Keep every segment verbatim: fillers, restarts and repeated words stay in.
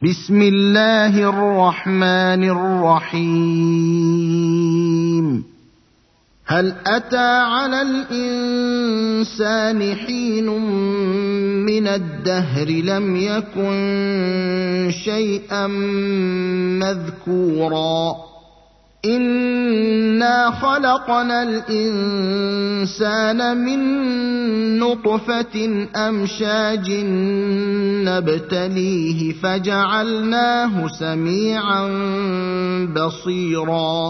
بسم الله الرحمن الرحيم هل أتى على الإنسان حين من الدهر لم يكن شيئا مذكورا إنا خلقنا الإنسان من نطفة أمشاج نبتليه فجعلناه سميعا بصيرا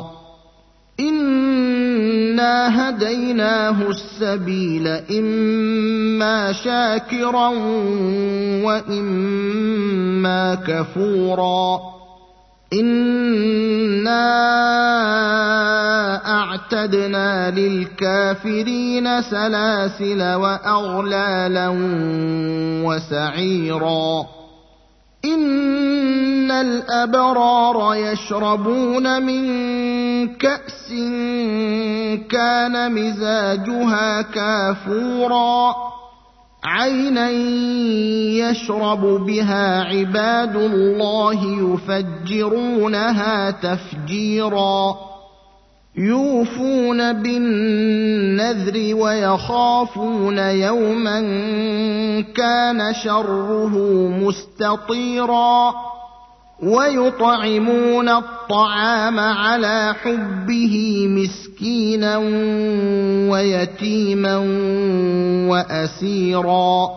إنا هديناه السبيل إما شاكرا وإما كفورا إنا أعتدنا للكافرين سلاسل وأغلالا وسعيرا إن الأبرار يشربون من كأس كان مزاجها كافورا عينا يشرب بها عباد الله يفجرونها تفجيرا يوفون بالنذر ويخافون يوما كان شره مستطيرا ويطعمون الطعام على حبه مسكينا ويتيما وأسيرا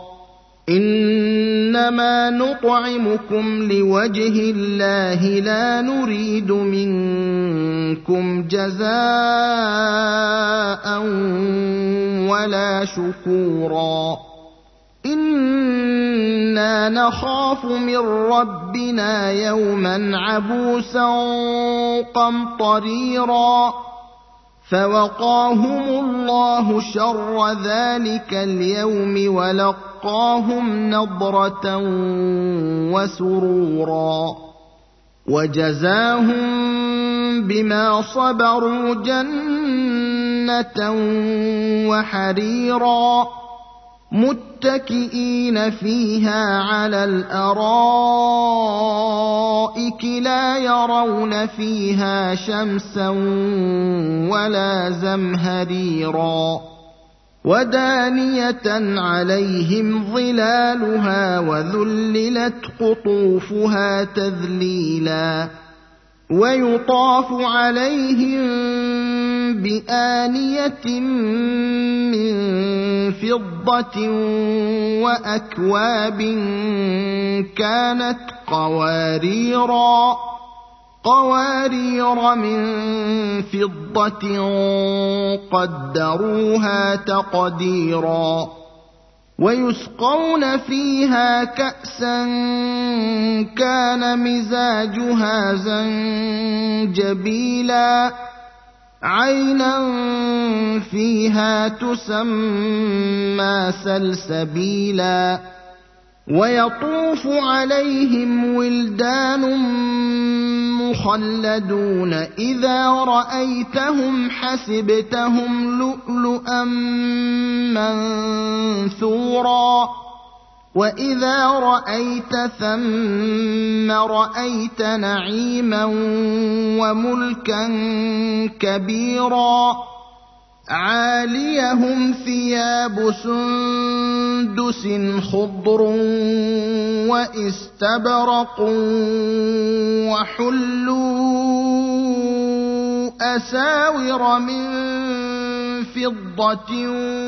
إنما نطعمكم لوجه الله لا نريد منكم جزاء ولا شكورا إنا نخاف من ربنا يوما عبوسا قمطريرا فوقاهم الله شر ذلك اليوم ولقاهم نضرة وسرورا وجزاهم بما صبروا جنة وحريرا متكئين فيها على الأرائك لا يرون فيها شمسا ولا زمهريرا ودانية عليهم ظلالها وذللت قطوفها تذليلا ويطاف عليهم بآنية من فضة وأكواب كانت قواريرا قوارير من فضة قدروها تقديرا ويسقون فيها كأسا كان مزاجها زنجبيلا عينا فيها تسمى سلسبيلا ويطوف عليهم ولدان مخلدون إذا رأيتهم حسبتهم لؤلؤا منثورا وإذا رأيت ثم رأيت نعيما وملكا كبيرا عاليهم ثياب سندس خضر واستبرق وحلوا أساور من فضة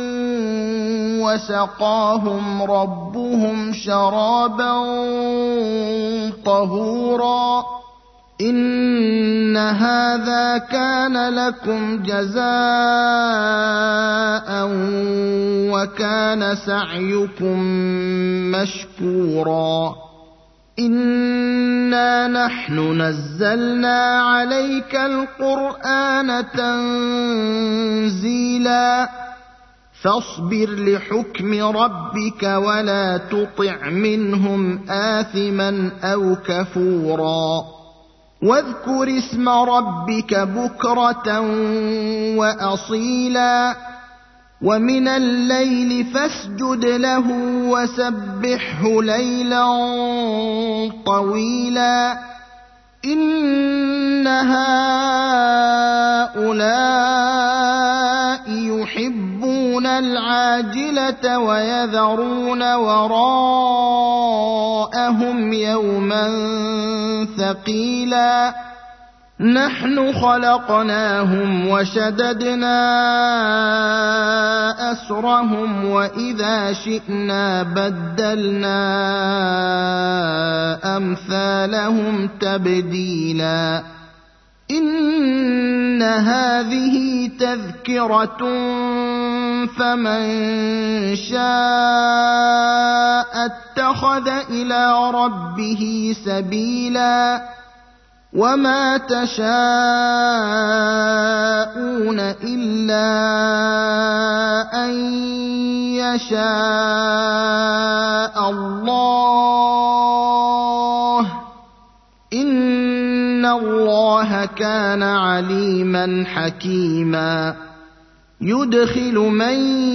وسقاهم ربهم شرابا طهورا إن هذا كان لكم جزاء وكان سعيكم مشكورا إنا نحن نزلنا عليك القرآن تنزيلا فاصبر لحكم ربك ولا تطع منهم آثما أو كفورا واذكر اسم ربك بكرة وأصيلا ومن الليل فاسجد له وسبحه ليلا طويلا إن هؤلاء يحبون العاجلة ويذرون وراءهم يوما ثقيلا نحن خلقناهم وشددنا أسرهم وإذا شئنا بدلنا أمثالهم تبديلا إن هذه تذكرة فمن شاء اتخذ إلى ربه سبيلا وما تشاءون إلا أن يشاء الله إن الله كان عليما حكيما يدخل من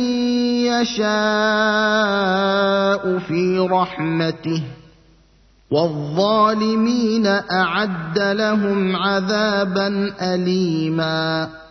يشاء في رحمته والظالمين أعد لهم عذابا أليما